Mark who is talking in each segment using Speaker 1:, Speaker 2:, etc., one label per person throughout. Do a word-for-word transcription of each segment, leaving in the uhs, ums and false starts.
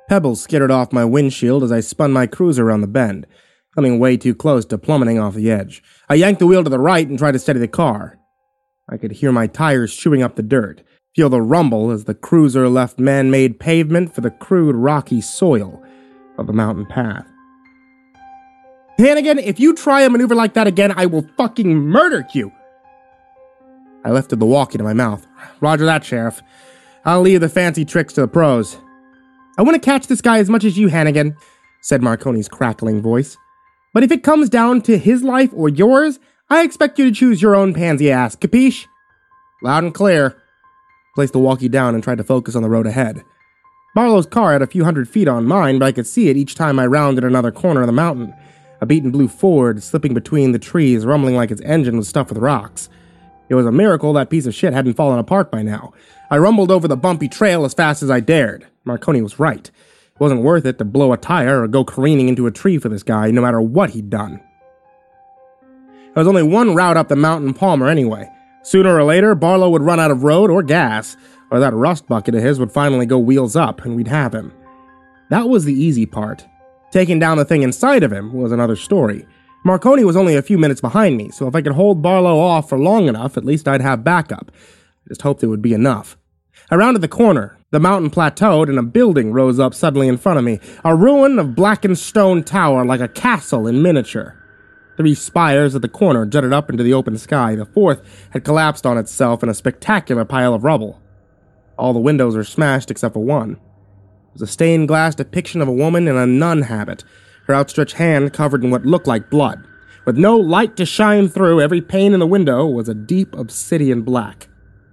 Speaker 1: Pebbles skittered off my windshield as I spun my cruiser around the bend, coming way too close to plummeting off the edge. I yanked the wheel to the right and tried to steady the car. I could hear my tires chewing up the dirt, feel the rumble as the cruiser left man-made pavement for the crude, rocky soil of the mountain path. Hannigan, if you try a maneuver like that again, I will fucking murder you! I lifted the walkie to my mouth. Roger that, Sheriff. I'll leave the fancy tricks to the pros. I want to catch this guy as much as you, Hannigan, said Marconi's crackling voice. But if it comes down to his life or yours, I expect you to choose your own pansy ass, capiche? Loud and clear. Placed the walkie down and tried to focus on the road ahead. Barlow's car had a few hundred feet on mine, but I could see it each time I rounded another corner of the mountain. A beaten blue Ford slipping between the trees, rumbling like its engine was stuffed with rocks. It was a miracle that piece of shit hadn't fallen apart by now. I rumbled over the bumpy trail as fast as I dared. Marconi was right. It wasn't worth it to blow a tire or go careening into a tree for this guy, no matter what he'd done. There was only one route up the mountain Palmer anyway. Sooner or later, Barlow would run out of road or gas, or that rust bucket of his would finally go wheels up, and we'd have him. That was the easy part. Taking down the thing inside of him was another story. Marconi was only a few minutes behind me, so if I could hold Barlow off for long enough, at least I'd have backup. I just hoped it would be enough. I rounded the corner. The mountain plateaued and a building rose up suddenly in front of me, a ruin of blackened stone tower like a castle in miniature. Three spires at the corner jutted up into the open sky. The fourth had collapsed on itself in a spectacular pile of rubble. All the windows were smashed except for one. It was a stained glass depiction of a woman in a nun habit, her outstretched hand covered in what looked like blood. With no light to shine through, every pane in the window was a deep obsidian black.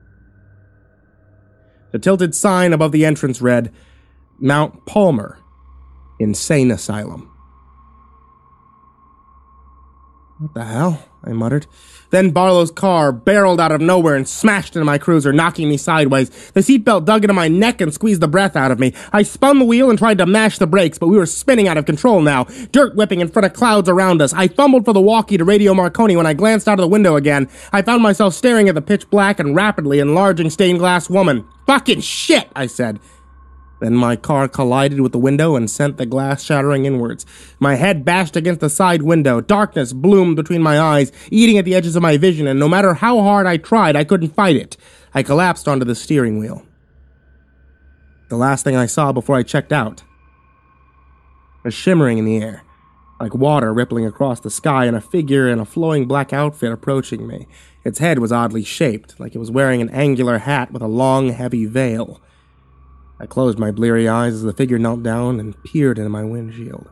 Speaker 1: The tilted sign above the entrance read, Mount Palmer, Insane Asylum. What the hell? I muttered. Then Barlow's car barreled out of nowhere and smashed into my cruiser, knocking me sideways. The seatbelt dug into my neck and squeezed the breath out of me. I spun the wheel and tried to mash the brakes, but we were spinning out of control now, dirt whipping in front of clouds around us. I fumbled for the walkie to radio Marconi when I glanced out of the window again. I found myself staring at the pitch black and rapidly enlarging stained glass woman. Fucking shit, I said. Then my car collided with the window and sent the glass shattering inwards. My head bashed against the side window. Darkness bloomed between my eyes, eating at the edges of my vision, and no matter how hard I tried, I couldn't fight it. I collapsed onto the steering wheel. The last thing I saw before I checked out was shimmering in the air, like water rippling across the sky, and a figure in a flowing black outfit approaching me. Its head was oddly shaped, like it was wearing an angular hat with a long, heavy veil. I closed my bleary eyes as the figure knelt down and peered into my windshield.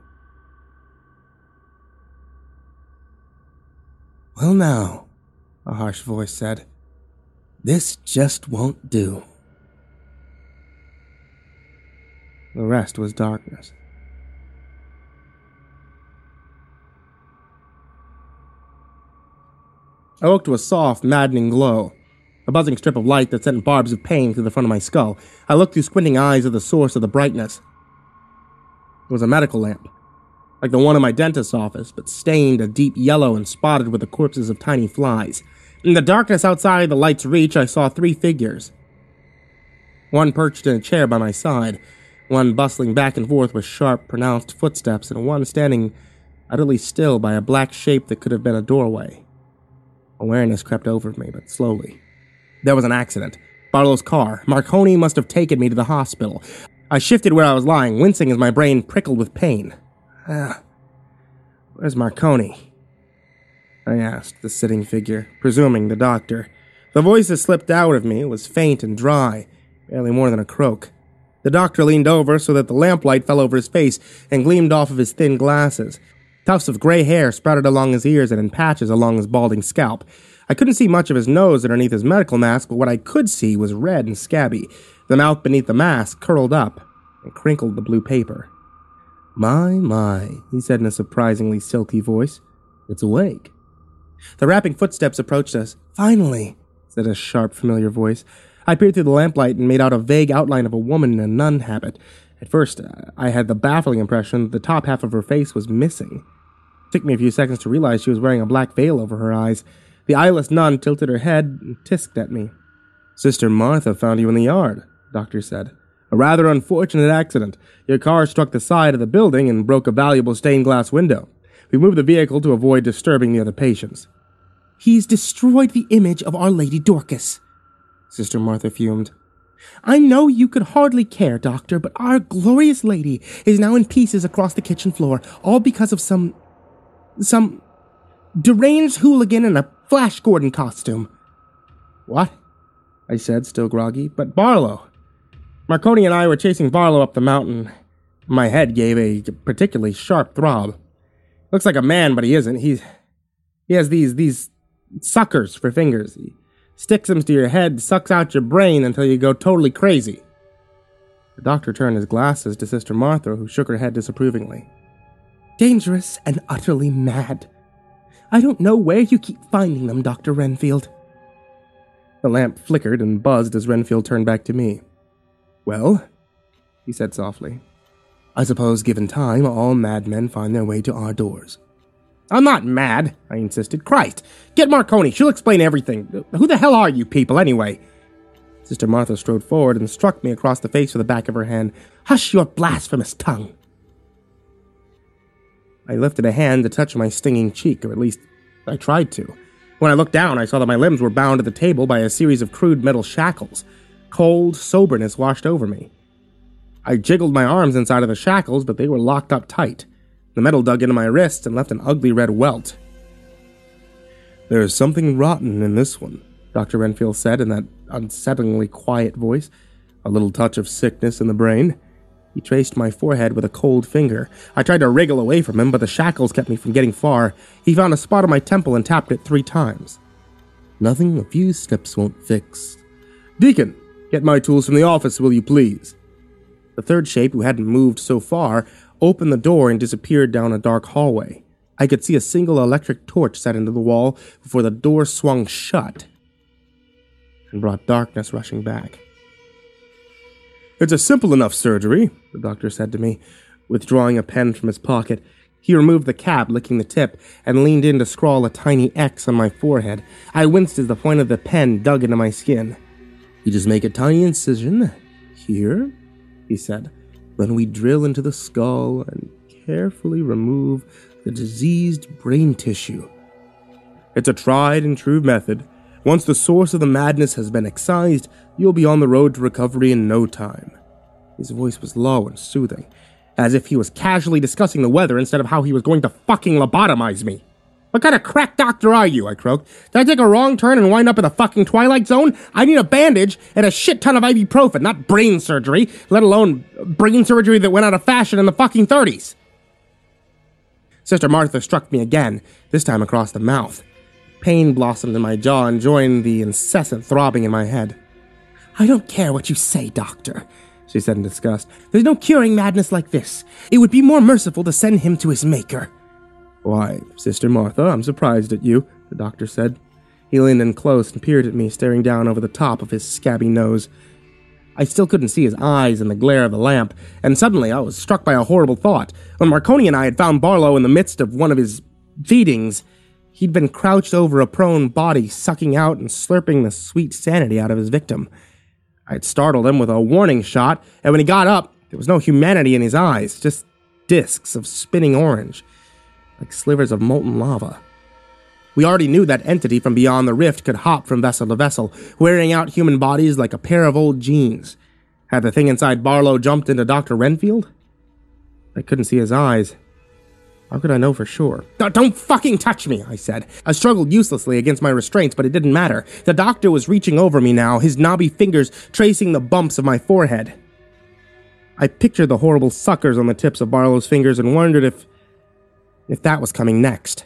Speaker 1: "Well now," a harsh voice said, "this just won't do." The rest was darkness. I woke to a soft, maddening glow. A buzzing strip of light that sent barbs of pain through the front of my skull. I looked through squinting eyes at the source of the brightness. It was a medical lamp, like the one in my dentist's office, but stained a deep yellow and spotted with the corpses of tiny flies. In the darkness outside the light's reach, I saw three figures. One perched in a chair by my side, one bustling back and forth with sharp, pronounced footsteps, and one standing utterly still by a black shape that could have been a doorway. Awareness crept over me, but slowly. There was an accident. Barlow's car. Marconi must have taken me to the hospital. I shifted where I was lying, wincing as my brain prickled with pain. Ah, where's Marconi? I asked the sitting figure, presuming the doctor. The voice that slipped out of me was faint and dry, barely more than a croak. The doctor leaned over so that the lamplight fell over his face and gleamed off of his thin glasses. Tufts of gray hair sprouted along his ears and in patches along his balding scalp. I couldn't see much of his nose underneath his medical mask, but what I could see was red and scabby. The mouth beneath the mask curled up and crinkled the blue paper. "My, my," he said in a surprisingly silky voice. "It's awake." The rapping footsteps approached us. "Finally," said a sharp, familiar voice. I peered through the lamplight and made out a vague outline of a woman in a nun habit. At first, I had the baffling impression that the top half of her face was missing. It took me a few seconds to realize she was wearing a black veil over her eyes. The eyeless nun tilted her head and tisked at me. "Sister Martha found you in the yard," the doctor said. A rather unfortunate accident. Your car struck the side of the building and broke a valuable stained glass window. We moved the vehicle to avoid disturbing the other patients." "He's destroyed the image of Our Lady Dorcas," Sister Martha fumed. "I know you could hardly care, Doctor, but our glorious lady is now in pieces across the kitchen floor, all because of some... some... deranged hooligan in a Flash Gordon costume." "What?" I said, still groggy. "But Barlow. Marconi and I were chasing Barlow up the mountain." My head gave a particularly sharp throb. "Looks like a man, but he isn't. He's... he has these... these suckers for fingers. He sticks them to your head, sucks out your brain until you go totally crazy." The doctor turned his glasses to Sister Martha, who shook her head disapprovingly. "Dangerous and utterly mad. I don't know where you keep finding them, Doctor Renfield." The lamp flickered and buzzed as Renfield turned back to me. "Well," he said softly, "I suppose given time, all madmen find their way to our doors." "I'm not mad," I insisted. "Christ, get Marconi. She'll explain everything. Who the hell are you people, anyway?" Sister Martha strode forward and struck me across the face with the back of her hand. "Hush your blasphemous tongue." I lifted a hand to touch my stinging cheek, or at least I tried to. When I looked down, I saw that my limbs were bound to the table by a series of crude metal shackles. Cold soberness washed over me. I jiggled my arms inside of the shackles, but they were locked up tight. The metal dug into my wrists and left an ugly red welt. "There's something rotten in this one," Doctor Renfield said in that unsettlingly quiet voice. "A little touch of sickness in the brain." He traced my forehead with a cold finger. I tried to wriggle away from him, but the shackles kept me from getting far. He found a spot on my temple and tapped it three times. "Nothing a few steps won't fix. Deacon, get my tools from the office, will you please?" The third shape, who hadn't moved so far, opened the door and disappeared down a dark hallway. I could see a single electric torch set into the wall before the door swung shut and brought darkness rushing back. "It's a simple enough surgery," the doctor said to me, withdrawing a pen from his pocket. He removed the cap, licking the tip, and leaned in to scrawl a tiny X on my forehead. I winced as the point of the pen dug into my skin. "You just make a tiny incision here," he said. "Then we drill into the skull and carefully remove the diseased brain tissue. It's a tried and true method. Once the source of the madness has been excised, you'll be on the road to recovery in no time." His voice was low and soothing, as if he was casually discussing the weather instead of how he was going to fucking lobotomize me. "What kind of crack doctor are you?" I croaked. "Did I take a wrong turn and wind up in the fucking Twilight Zone? I need a bandage and a shit ton of ibuprofen, not brain surgery, let alone brain surgery that went out of fashion in the fucking thirties. Sister Martha struck me again, this time across the mouth. Pain blossomed in my jaw and joined the incessant throbbing in my head. "I don't care what you say, Doctor," she said in disgust. "There's no curing madness like this. It would be more merciful to send him to his maker." "Why, Sister Martha, I'm surprised at you," the doctor said. He leaned in close and peered at me, staring down over the top of his scabby nose. I still couldn't see his eyes in the glare of the lamp, and suddenly I was struck by a horrible thought. When Marconi and I had found Barlow in the midst of one of his feedings, he'd been crouched over a prone body, sucking out and slurping the sweet sanity out of his victim. I had startled him with a warning shot, and when he got up, there was no humanity in his eyes, just discs of spinning orange, like slivers of molten lava. We already knew that entity from beyond the rift could hop from vessel to vessel, wearing out human bodies like a pair of old jeans. Had the thing inside Barlow jumped into Doctor Renfield? I couldn't see his eyes. How could I know for sure? "Don't fucking touch me," I said. I struggled uselessly against my restraints, but it didn't matter. The doctor was reaching over me now, his knobby fingers tracing the bumps of my forehead. I pictured the horrible suckers on the tips of Barlow's fingers and wondered if... if that was coming next.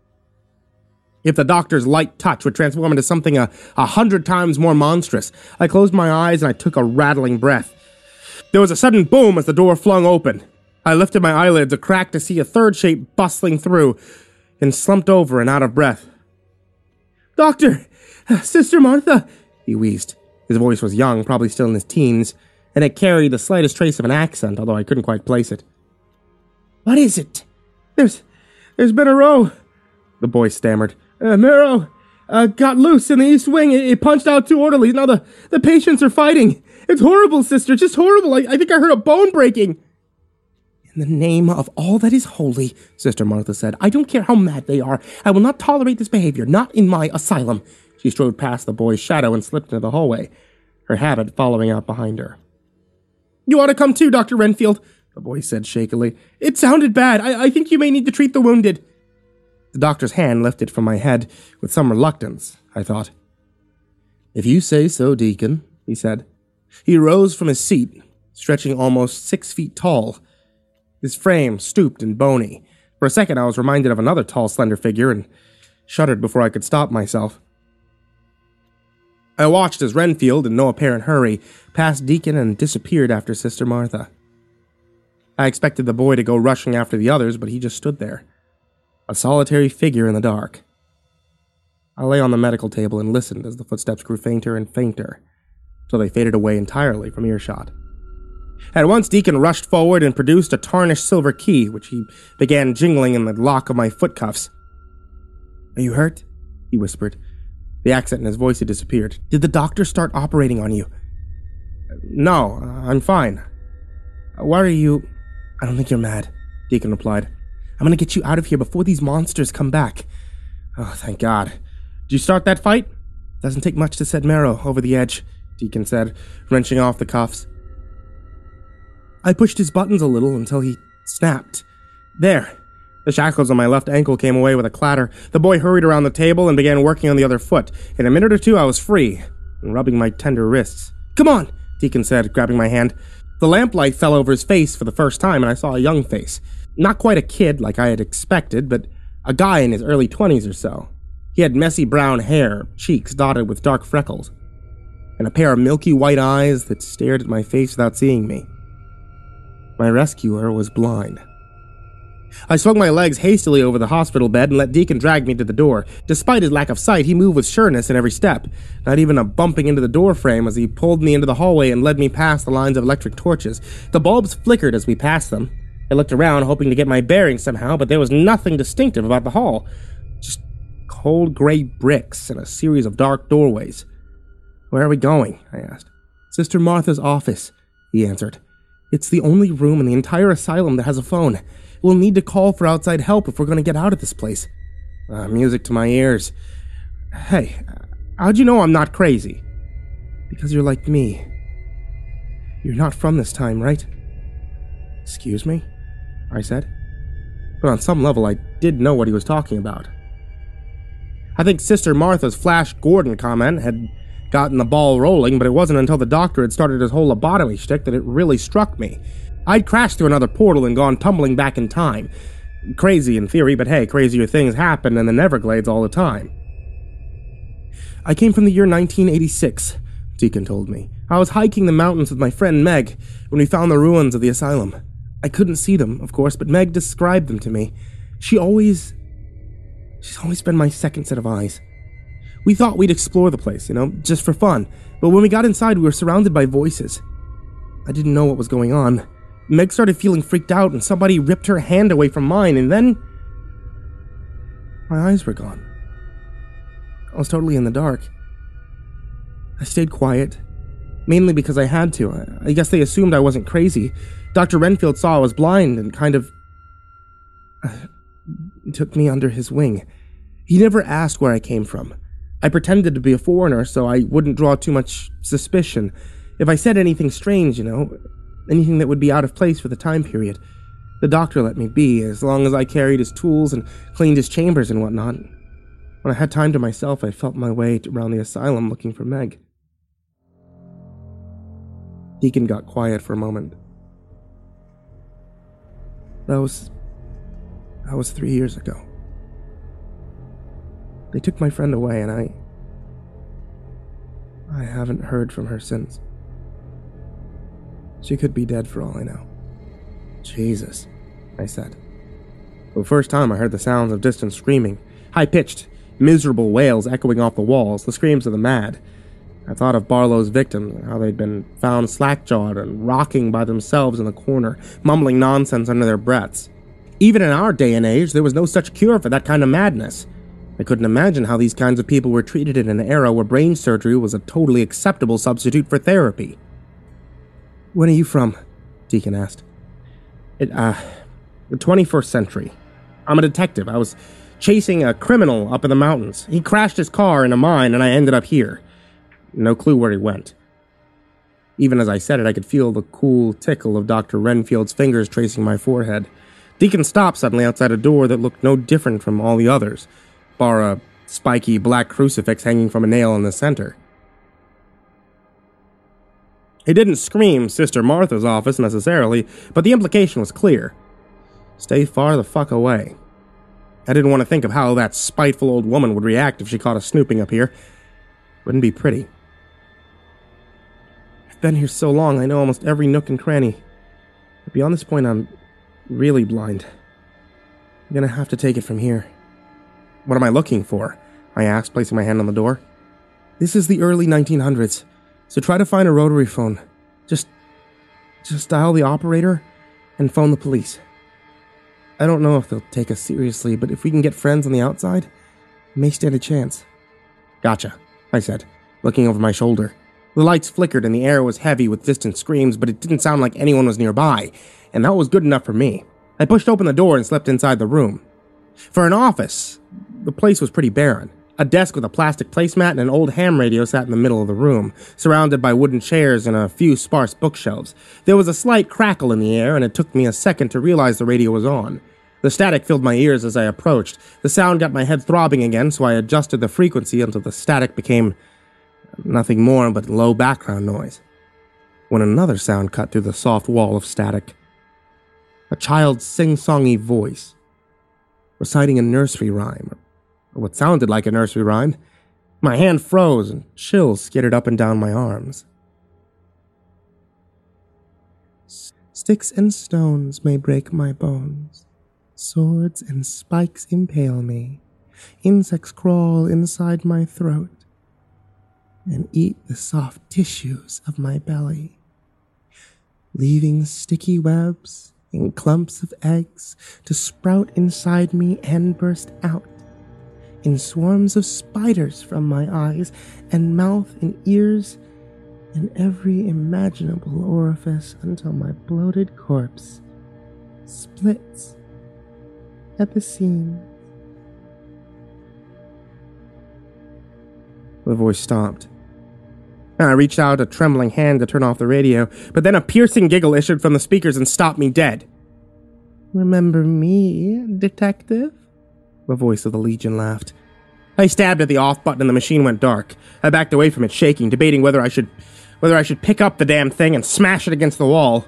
Speaker 1: If the doctor's light touch would transform into something a, a hundred times more monstrous. I closed my eyes and I took a rattling breath. There was a sudden boom as the door flung open. I lifted my eyelids a crack to see a third shape bustling through, and slumped over and out of breath. "Doctor! Sister Martha!" he wheezed. His voice was young, probably still in his teens, and it carried the slightest trace of an accent, although I couldn't quite place it. "What is it?" There's... there's been a row," the boy stammered. Uh, Marrow uh, got loose in the east wing. It, it punched out two orderlies. Now the, the patients are fighting. It's horrible, sister, just horrible. I, I think I heard a bone breaking. In the name of all that is holy, Sister Martha said, I don't care how mad they are. I will not tolerate this behavior, not in my asylum. She strode past the boy's shadow and slipped into the hallway, her habit following out behind her. You ought to come too, Doctor Renfield, the boy said shakily. It sounded bad. I, I think you may need to treat the wounded. The doctor's hand lifted from my head with some reluctance, I thought. If you say so, Deacon, he said. He rose from his seat, stretching almost six feet tall. His frame stooped and bony. For a second I was reminded of another tall, slender figure and shuddered before I could stop myself. I watched as Renfield, in no apparent hurry, passed Deacon and disappeared after Sister Martha. I expected the boy to go rushing after the others, but he just stood there, a solitary figure in the dark. I lay on the medical table and listened as the footsteps grew fainter and fainter, till they faded away entirely from earshot. At once Deacon rushed forward and produced a tarnished silver key, which he began jingling in the lock of my foot cuffs. Are you hurt? He whispered. The accent in his voice had disappeared. Did the doctor start operating on you? No, I'm fine. Why are you... I don't think you're mad, Deacon replied. I'm gonna get you out of here before these monsters come back. Oh, thank God. Did you start that fight? Doesn't take much to set Marrow over the edge, Deacon said, wrenching off the cuffs. I pushed his buttons a little until he snapped. There. The shackles on my left ankle came away with a clatter. The boy hurried around the table and began working on the other foot. In a minute or two, I was free, and rubbing my tender wrists. Come on, Deacon said, grabbing my hand. The lamplight fell over his face for the first time, and I saw a young face. Not quite a kid like I had expected, but a guy in his early twenties or so. He had messy brown hair, cheeks dotted with dark freckles, and a pair of milky white eyes that stared at my face without seeing me. My rescuer was blind. I swung my legs hastily over the hospital bed and let Deacon drag me to the door. Despite his lack of sight, he moved with sureness in every step, not even a bumping into the door frame as he pulled me into the hallway and led me past the lines of electric torches. The bulbs flickered as we passed them. I looked around, hoping to get my bearings somehow, but there was nothing distinctive about the hall. Just cold gray bricks and a series of dark doorways. Where are we going? I asked. Sister Martha's office, he answered. It's the only room in the entire asylum that has a phone. We'll need to call for outside help if we're going to get out of this place. Uh, music to my ears. Hey, how'd you know I'm not crazy? Because you're like me. You're not from this time, right? Excuse me? I said. But on some level, I did know what he was talking about. I think Sister Martha's Flash Gordon comment had gotten the ball rolling, but it wasn't until the doctor had started his whole lobotomy shtick that it really struck me. I'd crashed through another portal and gone tumbling back in time. Crazy in theory, but hey, crazier things happen in the Neverglades all the time. I came from the year nineteen eighty-six, Deacon told me. I was hiking the mountains with my friend Meg when we found the ruins of the asylum. I couldn't see them, of course, but Meg described them to me. She always... She's always been my second set of eyes. We thought we'd explore the place, you know, just for fun. But when we got inside, we were surrounded by voices. I didn't know what was going on. Meg started feeling freaked out, and somebody ripped her hand away from mine, and then... my eyes were gone. I was totally in the dark. I stayed quiet, mainly because I had to. I guess they assumed I wasn't crazy. Doctor Renfield saw I was blind and kind of... Uh, took me under his wing. He never asked where I came from. I pretended to be a foreigner so I wouldn't draw too much suspicion. If I said anything strange, you know, anything that would be out of place for the time period, the doctor let me be, as long as I carried his tools and cleaned his chambers and whatnot. When I had time to myself, I felt my way around the asylum looking for Meg. Deacon got quiet for a moment. That was... that was three years ago. They took my friend away, and I... I haven't heard from her since. She could be dead for all I know. Jesus, I said. For the first time, I heard the sounds of distant screaming, high-pitched, miserable wails echoing off the walls, the screams of the mad. I thought of Barlow's victims, how they'd been found slack-jawed and rocking by themselves in the corner, mumbling nonsense under their breaths. Even in our day and age, there was no such cure for that kind of madness. I couldn't imagine how these kinds of people were treated in an era where brain surgery was a totally acceptable substitute for therapy. When are you from? Deacon asked. It, uh, the twenty-first century. I'm a detective. I was chasing a criminal up in the mountains. He crashed his car in a mine and I ended up here. No clue where he went. Even as I said it, I could feel the cool tickle of Doctor Renfield's fingers tracing my forehead. Deacon stopped suddenly outside a door that looked no different from all the others, bar a spiky black crucifix hanging from a nail in the center. He didn't scream Sister Martha's office necessarily, but the implication was clear. Stay far the fuck away. I didn't want to think of how that spiteful old woman would react if she caught us snooping up here. Wouldn't be pretty. I've been here so long, I know almost every nook and cranny. But beyond this point, I'm really blind. I'm gonna have to take it from here. What am I looking for? I asked, placing my hand on the door. This is the early nineteen hundreds, so try to find a rotary phone. Just, just dial the operator and phone the police. I don't know if they'll take us seriously, but if we can get friends on the outside, we may stand a chance. Gotcha, I said, looking over my shoulder. The lights flickered and the air was heavy with distant screams, but it didn't sound like anyone was nearby, and that was good enough for me. I pushed open the door and slipped inside the room. For an office, the place was pretty barren. A desk with a plastic placemat and an old ham radio sat in the middle of the room, surrounded by wooden chairs and a few sparse bookshelves. There was a slight crackle in the air, and it took me a second to realize the radio was on. The static filled my ears as I approached. The sound got my head throbbing again, so I adjusted the frequency until the static became nothing more but low background noise. When another sound cut through the soft wall of static. A child's sing-songy voice, reciting a nursery rhyme, or what sounded like a nursery rhyme. My hand froze and chills skidded up and down my arms. Sticks and stones may break my bones. Swords and spikes impale me. Insects crawl inside my throat and eat the soft tissues of my belly, leaving sticky webs and clumps of eggs to sprout inside me and burst out in swarms of spiders from my eyes and mouth and ears and every imaginable orifice until my bloated corpse splits at the seams. The voice stopped. I reached out a trembling hand to turn off the radio, but then a piercing giggle issued from the speakers and stopped me dead. Remember me, detective? The voice of the Legion laughed. I stabbed at the off button and the machine went dark. I backed away from it, shaking, debating whether I should whether I should pick up the damn thing and smash it against the wall.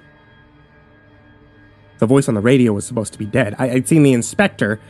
Speaker 1: The voice on the radio was supposed to be dead. I, I'd seen the inspector.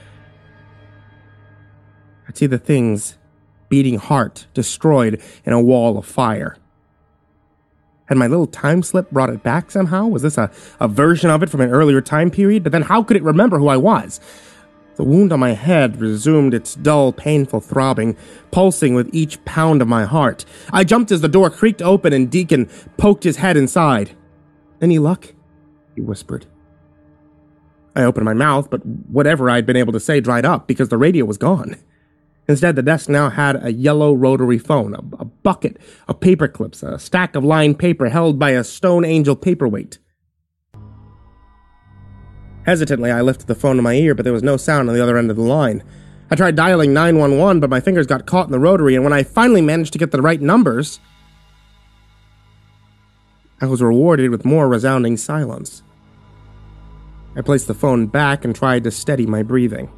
Speaker 1: I'd see the thing's beating heart destroyed in a wall of fire. Had my little time slip brought it back somehow? Was this a, a version of it from an earlier time period? But then how could it remember who I was? The wound on my head resumed its dull, painful throbbing, pulsing with each pound of my heart. I jumped as the door creaked open and Deacon poked his head inside. Any luck? He whispered. I opened my mouth, but whatever I'd been able to say dried up because the radio was gone. Instead, the desk now had a yellow rotary phone, a, a bucket of paper clips, a stack of lined paper held by a Stone Angel paperweight. Hesitantly, I lifted the phone to my ear, but there was no sound on the other end of the line. I tried dialing nine one one, but my fingers got caught in the rotary, and when I finally managed to get the right numbers, I was rewarded with more resounding silence. I placed the phone back and tried to steady my breathing.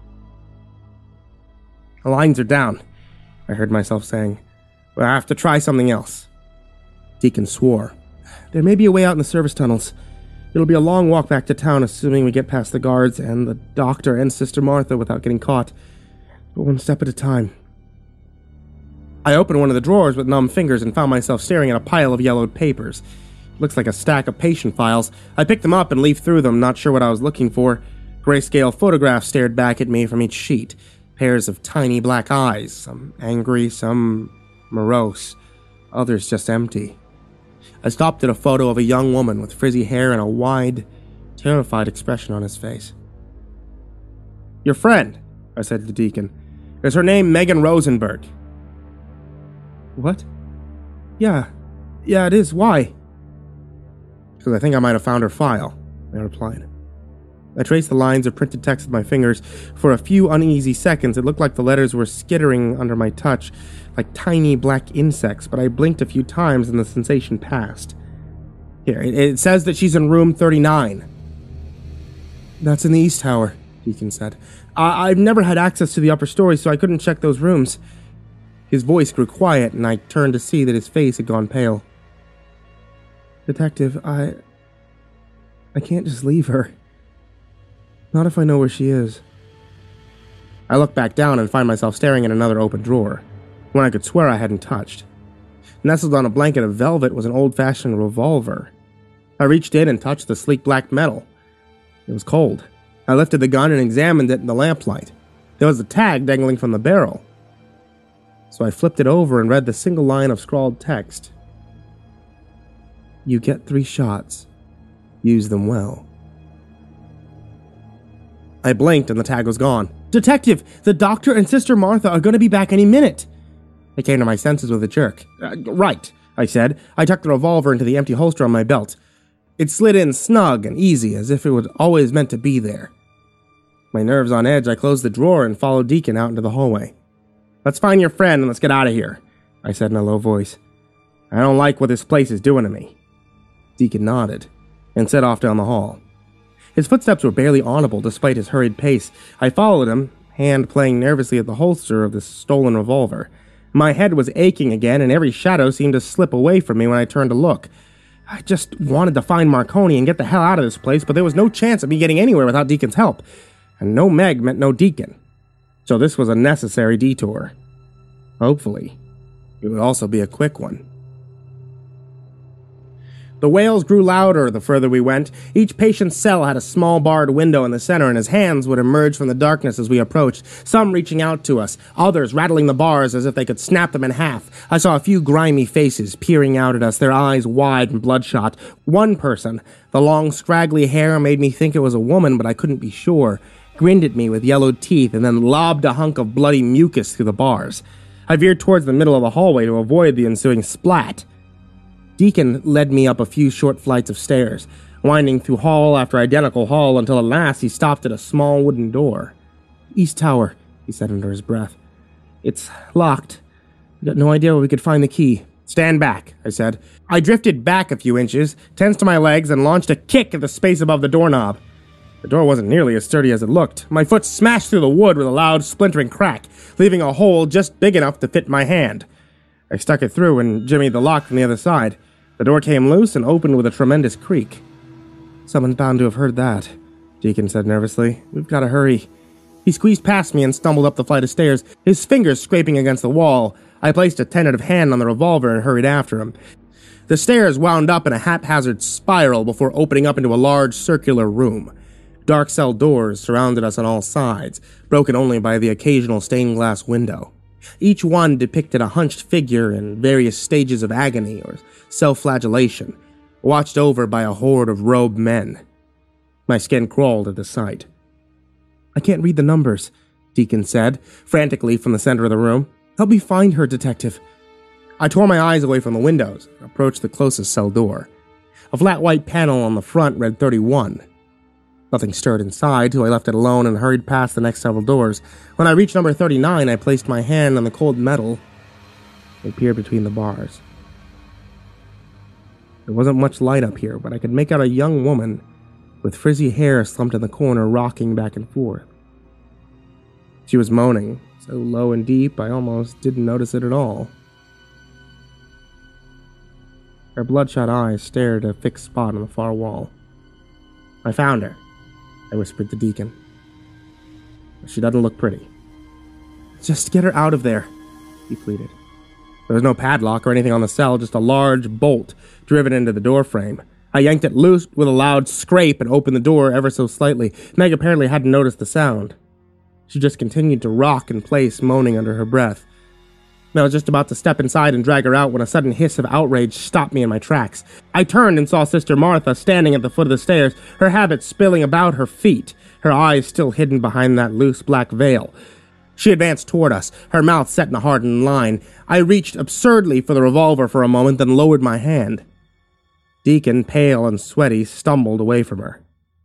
Speaker 1: The lines are down, I heard myself saying. But I have to try something else. Deacon swore. There may be a way out in the service tunnels. It'll be a long walk back to town, assuming we get past the guards and the doctor and Sister Martha without getting caught. But one step at a time. I opened one of the drawers with numb fingers and found myself staring at a pile of yellowed papers. It looks like a stack of patient files. I picked them up and leafed through them, not sure what I was looking for. Grayscale photographs stared back at me from each sheet. Pairs of tiny black eyes, some angry, some morose, others just empty. I stopped at a photo of a young woman with frizzy hair and a wide, terrified expression on his face. Your friend, I said to the Deacon. Is her name Megan Rosenberg? What? Yeah, yeah it is, why? Because I think I might have found her file, I replied. I traced the lines of printed text with my fingers. For a few uneasy seconds, it looked like the letters were skittering under my touch, like tiny black insects, but I blinked a few times and the sensation passed. Here, it, it says that she's in room thirty-nine. That's in the East Tower, Deacon said. I- I've never had access to the upper story, so I couldn't check those rooms. His voice grew quiet, and I turned to see that his face had gone pale. Detective, I... I can't just leave her. Not if I know where she is. I looked back down and find myself staring at another open drawer, one I could swear I hadn't touched. Nestled on a blanket of velvet was an old-fashioned revolver. I reached in and touched the sleek black metal. It was cold. I lifted the gun and examined it in the lamplight. There was a tag dangling from the barrel. So I flipped it over and read the single line of scrawled text. You get three shots. Use them well. I blinked and the tag was gone. Detective, the doctor and Sister Martha are going to be back any minute. I came to my senses with a jerk. Uh, right, I said. I tucked the revolver into the empty holster on my belt. It slid in snug and easy, as if it was always meant to be there. My nerves on edge, I closed the drawer and followed Deacon out into the hallway. Let's find your friend and let's get out of here, I said in a low voice. I don't like what this place is doing to me. Deacon nodded and set off down the hall. His footsteps were barely audible despite his hurried pace. I followed him, hand playing nervously at the holster of the stolen revolver. My head was aching again, and every shadow seemed to slip away from me when I turned to look. I just wanted to find Marconi and get the hell out of this place, but there was no chance of me getting anywhere without Deacon's help. And no Meg meant no Deacon. So this was a necessary detour. Hopefully, it would also be a quick one. The wails grew louder the further we went. Each patient's cell had a small barred window in the center, and his hands would emerge from the darkness as we approached, some reaching out to us, others rattling the bars as if they could snap them in half. I saw a few grimy faces peering out at us, their eyes wide and bloodshot. One person, the long scraggly hair made me think it was a woman, but I couldn't be sure, grinned at me with yellowed teeth and then lobbed a hunk of bloody mucus through the bars. I veered towards the middle of the hallway to avoid the ensuing splat. Deacon led me up a few short flights of stairs, winding through hall after identical hall until at last he stopped at a small wooden door. East Tower, he said under his breath. It's locked. I got no idea where we could find the key. Stand back, I said. I drifted back a few inches, tensed my legs, and launched a kick at the space above the doorknob. The door wasn't nearly as sturdy as it looked. My foot smashed through the wood with a loud, splintering crack, leaving a hole just big enough to fit my hand. I stuck it through and jimmied the lock from the other side. The door came loose and opened with a tremendous creak. Someone's bound to have heard that, Deacon said nervously. We've got to hurry. He squeezed past me and stumbled up the flight of stairs, his fingers scraping against the wall. I placed a tentative hand on the revolver and hurried after him. The stairs wound up in a haphazard spiral before opening up into a large circular room. Dark cell doors surrounded us on all sides, broken only by the occasional stained glass window. Each one depicted a hunched figure in various stages of agony or self-flagellation, watched over by a horde of robed men. My skin crawled at the sight. I can't read the numbers, Deacon said, frantically from the center of the room. Help me find her, detective. I tore my eyes away from the windows and approached the closest cell door. A flat white panel on the front read thirty-one. Nothing stirred inside, so I left it alone and hurried past the next several doors. When I reached number thirty-nine, I placed my hand on the cold metal and peered between the bars. There wasn't much light up here, but I could make out a young woman with frizzy hair slumped in the corner, rocking back and forth. She was moaning, so low and deep I almost didn't notice it at all. Her bloodshot eyes stared at a fixed spot on the far wall. I found her, I whispered to Deacon. She doesn't look pretty. Just get her out of there, he pleaded. There was no padlock or anything on the cell, just a large bolt driven into the door frame. I yanked it loose with a loud scrape and opened the door ever so slightly. Meg apparently hadn't noticed the sound. She just continued to rock in place, moaning under her breath. I was just about to step inside and drag her out when a sudden hiss of outrage stopped me in my tracks. I turned and saw Sister Martha standing at the foot of the stairs, her habit spilling about her feet, her eyes still hidden behind that loose black veil. She advanced toward us, her mouth set in a hardened line. I reached absurdly for the revolver for a moment, then lowered my hand. Deacon, pale and sweaty, stumbled away from her.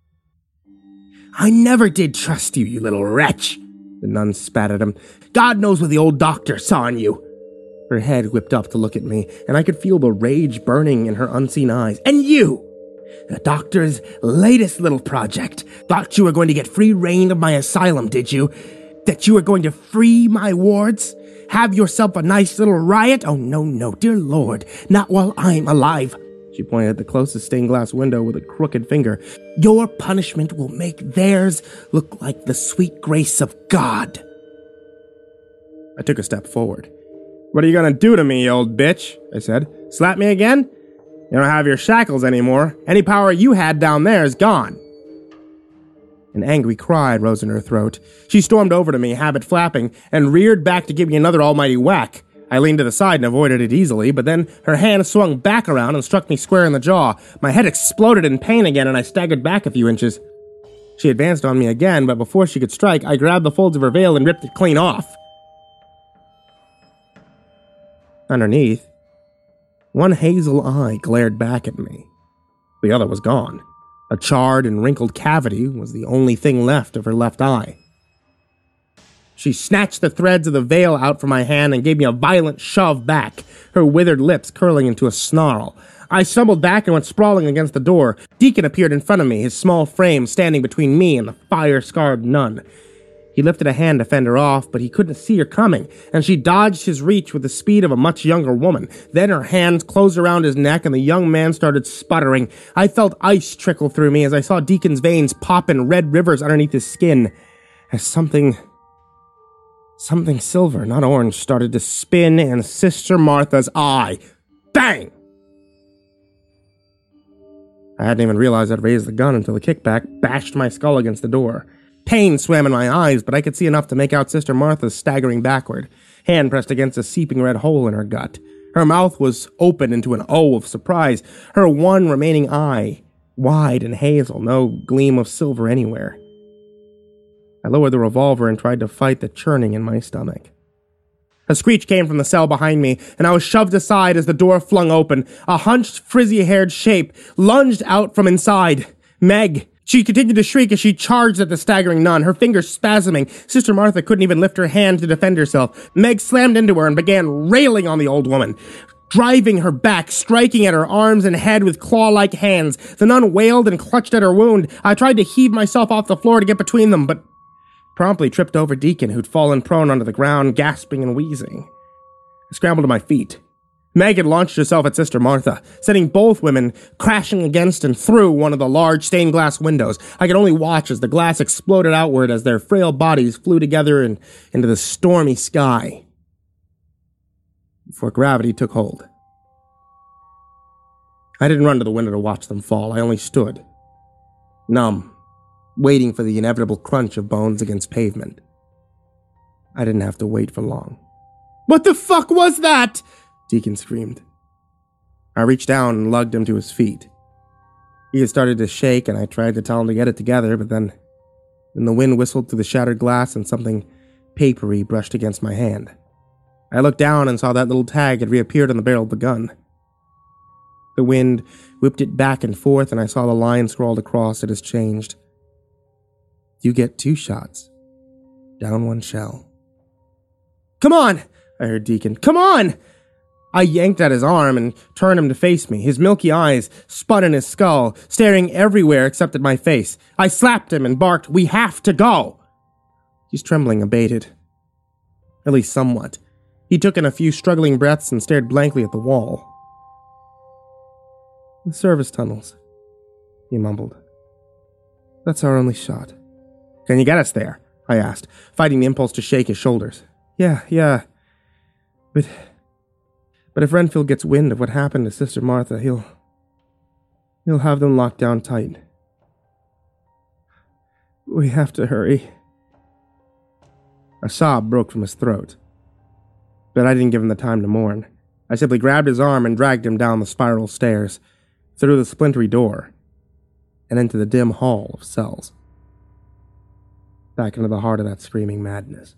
Speaker 1: I never did trust you, you little wretch, the nun spat at him. God knows what the old doctor saw in you. Her head whipped up to look at me, and I could feel the rage burning in her unseen eyes. And you! The doctor's latest little project. Thought you were going to get free reign of my asylum, did you? That you were going to free my wards? Have yourself a nice little riot? Oh, no, no, dear Lord, not while I'm alive. She pointed at the closest stained glass window with a crooked finger. Your punishment will make theirs look like the sweet grace of God. I took a step forward. What are you gonna do to me, you old bitch? I said. Slap me again? You don't have your shackles anymore. Any power you had down there is gone. An angry cry rose in her throat. She stormed over to me, habit flapping, and reared back to give me another almighty whack. I leaned to the side and avoided it easily, but then her hand swung back around and struck me square in the jaw. My head exploded in pain again, and I staggered back a few inches. She advanced on me again, but before she could strike, I grabbed the folds of her veil and ripped it clean off. Underneath, one hazel eye glared back at me. The other was gone. A charred and wrinkled cavity was the only thing left of her left eye. She snatched the threads of the veil out from my hand and gave me a violent shove back, her withered lips curling into a snarl. I stumbled back and went sprawling against the door. Deacon appeared in front of me, his small frame standing between me and the fire-scarred nun. He lifted a hand to fend her off, but he couldn't see her coming, and she dodged his reach with the speed of a much younger woman. Then her hands closed around his neck, and the young man started sputtering. I felt ice trickle through me as I saw Deacon's veins pop in red rivers underneath his skin, as something... Something silver, not orange, started to spin in Sister Martha's eye. Bang! I hadn't even realized I'd raised the gun until the kickback bashed my skull against the door. Pain swam in my eyes, but I could see enough to make out Sister Martha staggering backward, hand pressed against a seeping red hole in her gut. Her mouth was open into an O of surprise, her one remaining eye, wide and hazel, no gleam of silver anywhere. I lowered the revolver and tried to fight the churning in my stomach. A screech came from the cell behind me, and I was shoved aside as the door flung open. A hunched, frizzy-haired shape lunged out from inside. Meg! She continued to shriek as she charged at the staggering nun, her fingers spasming. Sister Martha couldn't even lift her hand to defend herself. Meg slammed into her and began railing on the old woman, driving her back, striking at her arms and head with claw-like hands. The nun wailed and clutched at her wound. I tried to heave myself off the floor to get between them, but promptly tripped over Deacon, who'd fallen prone onto the ground, gasping and wheezing. I scrambled to my feet. Meg had launched herself at Sister Martha, sending both women crashing against and through one of the large stained glass windows. I could only watch as the glass exploded outward as their frail bodies flew together and into the stormy sky, before gravity took hold. I didn't run to the window to watch them fall. I only stood, numb, waiting for the inevitable crunch of bones against pavement. I didn't have to wait for long. What the fuck was that? Deacon screamed. I reached down and lugged him to his feet. He had started to shake, and I tried to tell him to get it together, but then, then the wind whistled through the shattered glass and something papery brushed against my hand. I looked down and saw that little tag had reappeared on the barrel of the gun. The wind whipped it back and forth, and I saw the line scrawled across. It has changed. You get two shots. Down one shell. Come on! I heard Deacon. Come on! I yanked at his arm and turned him to face me. His milky eyes spun in his skull, staring everywhere except at my face. I slapped him and barked, "We have to go!" His trembling abated. At least somewhat. He took in a few struggling breaths and stared blankly at the wall. The service tunnels, he mumbled. That's our only shot. Can you get us there? I asked, fighting the impulse to shake his shoulders. Yeah, yeah. But... But if Renfield gets wind of what happened to Sister Martha, he'll... He'll have them locked down tight. We have to hurry. A sob broke from his throat. But I didn't give him the time to mourn. I simply grabbed his arm and dragged him down the spiral stairs, through the splintery door, and into the dim hall of cells. Back into the heart of that screaming madness.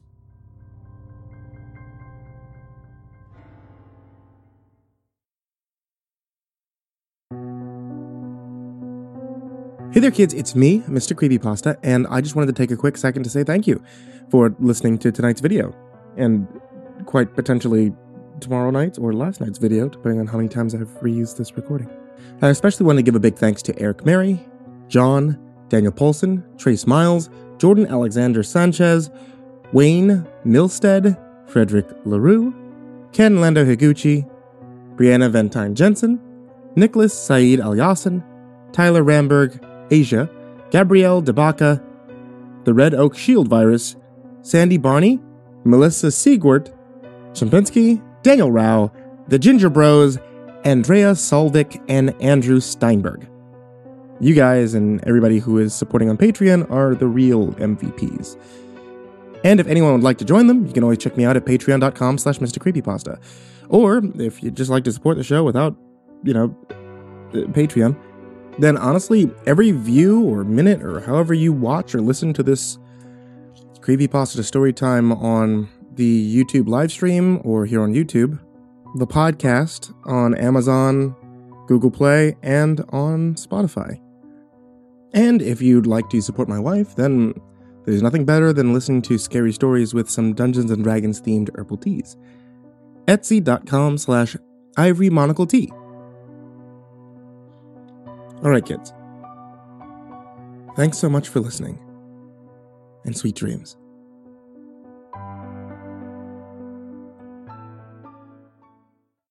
Speaker 1: Hey there, kids, it's me, Mister Creepypasta, and I just wanted to take a quick second to say thank you for listening to tonight's video, and quite potentially tomorrow night's or last night's video, depending on how many times I've reused this recording. I especially want to give a big thanks to Eric Mary, John, Daniel Polson, Trace Miles, Jordan Alexander Sanchez, Wayne Milstead, Frederick LaRue, Ken Lando Higuchi, Brianna Ventine Jensen, Nicholas Saeed Al-Yassin, Tyler Ramberg, Asia, Gabrielle DeBaca, the Red Oak Shield Virus, Sandy Barney, Melissa Siegwart, Champinski, Daniel Rao, the Ginger Bros, Andrea Solvik, and Andrew Steinberg. You guys and everybody who is supporting on Patreon are the real M V Ps. And if anyone would like to join them, you can always check me out at patreon.com slash Mr. Creepypasta. Or if you'd just like to support the show without, you know, Patreon, then honestly, every view or minute or however you watch or listen to this Creepypasta story time on the YouTube live stream or here on YouTube, the podcast on Amazon, Google Play, and on Spotify. And if you'd like to support my wife, then there's nothing better than listening to scary stories with some Dungeons and Dragons themed herbal teas. Etsy.com slash Ivory Monocle Tea. Alright, kids. Thanks so much for listening. And sweet dreams.